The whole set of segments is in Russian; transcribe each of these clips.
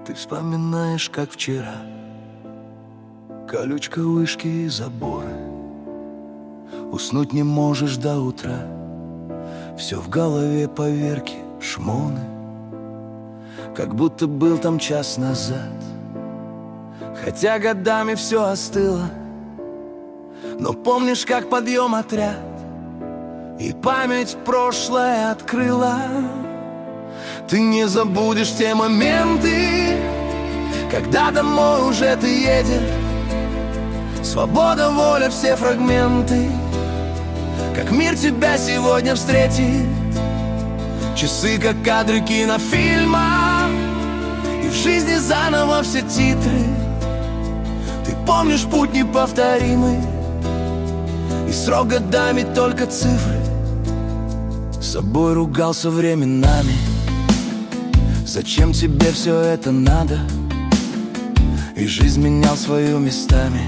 Ты вспоминаешь, как вчера, колючка, вышки и заборы. Уснуть не можешь до утра, все в голове поверки, шмоны. Как будто был там час назад, хотя годами все остыло. Но помнишь, как подъем отряд и память прошлое открыла. Ты не забудешь те моменты, когда домой уже ты едешь. Свобода, воля, все фрагменты, как мир тебя сегодня встретит. Часы, как кадры кинофильма, и в жизни заново все титры. Ты помнишь путь неповторимый, и срок годами только цифры. С собой ругался временами, зачем тебе все это надо? И жизнь менял свою местами,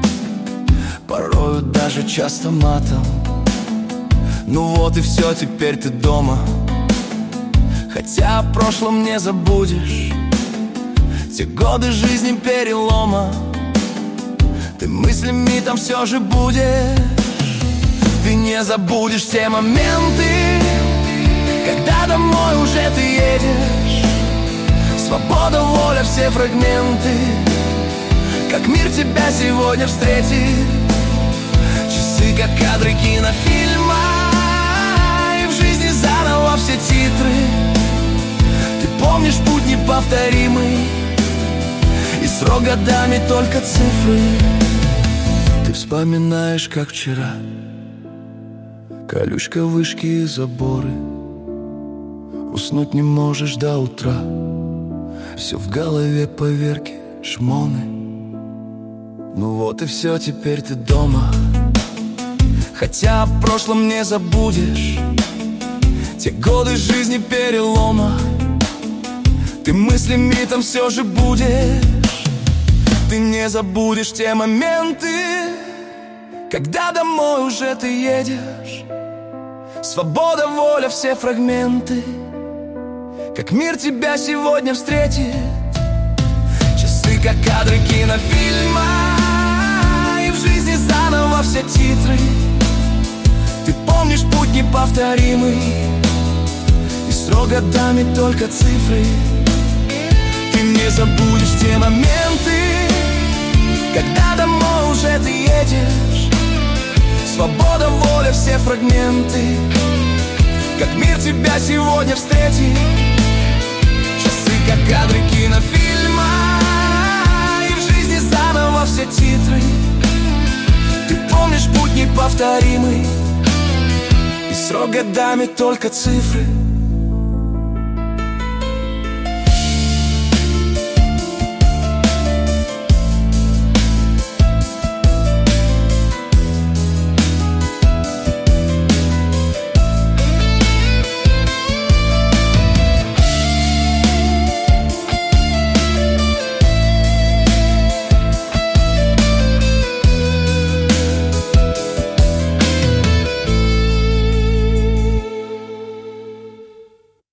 порою даже часто матом. Ну вот и все, теперь ты дома, хотя о прошлом не забудешь. Те годы жизни перелома, ты мыслями там все же будешь. Ты не забудешь те моменты, когда домой уже ты едешь. Свобода, воля, все фрагменты, как мир тебя сегодня встретит. Часы, как кадры кинофильма, и в жизни заново все титры. Ты помнишь путь неповторимый, и срок годами только цифры. Ты вспоминаешь, как вчера, колючка, вышки и заборы. Уснуть не можешь до утра, все в голове поверки, шмоны. Ну вот и все, теперь ты дома, хотя о прошлом не забудешь. Те годы жизни перелома, ты мыслями там все же будешь. Ты не забудешь те моменты, когда домой уже ты едешь. Свобода, воля, все фрагменты, как мир тебя сегодня встретит. Часы, как кадры кинофильма, и в жизни заново все титры. Ты помнишь путь неповторимый, и срок годами только цифры. Ты не забудешь те моменты, когда домой уже ты едешь. Свобода, воля, все фрагменты, как мир тебя сегодня встретит. Часы, как кадры кинофильма, и в жизни заново все титры. Ты помнишь путь неповторимый, и срок годами только цифры.